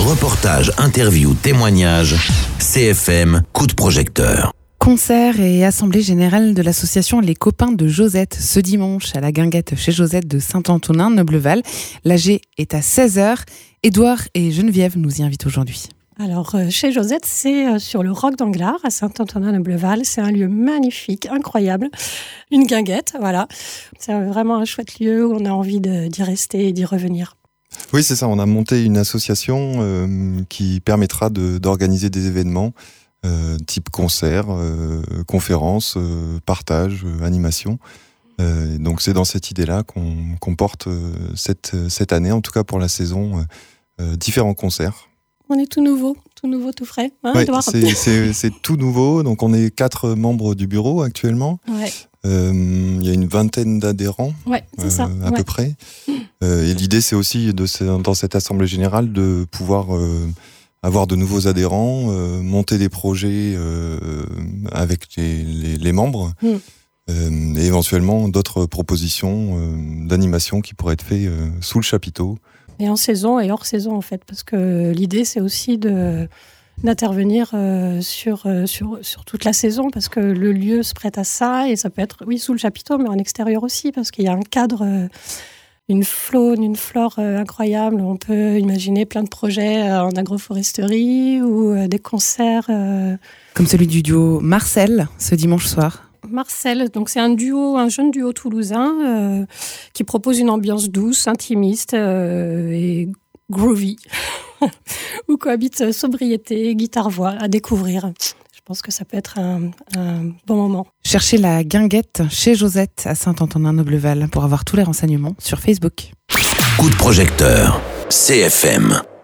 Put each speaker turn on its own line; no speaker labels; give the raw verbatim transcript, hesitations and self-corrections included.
Reportages, interviews, témoignages, C F M, coup de projecteur.
Concert et assemblée générale de l'association Les Copains de Josette ce dimanche à la Guinguette chez Josette de Saint-Antonin, Nobleval. L'A G est à seize heures. Édouard et Geneviève nous y invitent aujourd'hui.
Alors, euh, chez Josette, c'est euh, sur le Roc d'Anglars, à Saint-Antonin-Nobleval. C'est un lieu magnifique, incroyable. Une guinguette, voilà. C'est vraiment un chouette lieu où on a envie de, d'y rester et d'y revenir.
Oui, c'est ça. On a monté une association euh, qui permettra de, d'organiser des événements euh, type concert, euh, conférences, euh, partage, euh, animation. Euh, donc, c'est dans cette idée-là qu'on, qu'on porte euh, cette, cette année, en tout cas pour la saison, euh, différents concerts.
On est tout nouveau, tout nouveau, tout frais. Hein,
ouais,
Edouard
c'est, c'est, c'est tout nouveau. Donc, on est quatre membres du bureau actuellement.
Ouais.
Euh, il y a une vingtaine d'adhérents,
ouais, c'est
euh,
ça.
à
ouais.
peu près. Euh, et l'idée, c'est aussi, de, dans cette assemblée générale, de pouvoir euh, avoir de nouveaux adhérents, euh, monter des projets euh, avec les, les, les membres, mm. euh, et éventuellement d'autres propositions euh, d'animation qui pourraient être faites euh, sous le chapiteau.
Et en saison et hors saison, en fait, parce que l'idée, c'est aussi de, d'intervenir euh, sur, euh, sur, sur toute la saison, parce que le lieu se prête à ça, et ça peut être, oui, sous le chapiteau, mais en extérieur aussi, parce qu'il y a un cadre, euh, une faune, une flore euh, incroyable. On peut imaginer plein de projets euh, en agroforesterie ou euh, des concerts. Euh...
Comme celui du duo Marcel, ce dimanche soir.
Marcel, donc c'est un duo, un jeune duo toulousain euh, qui propose une ambiance douce, intimiste euh, et groovy, où cohabitent sobriété, guitare-voix à découvrir. Je pense que ça peut être un, un bon moment.
Cherchez la Guinguette chez Josette à Saint-Antonin-Nobleval pour avoir tous les renseignements sur Facebook.
Coup de projecteur, C F M.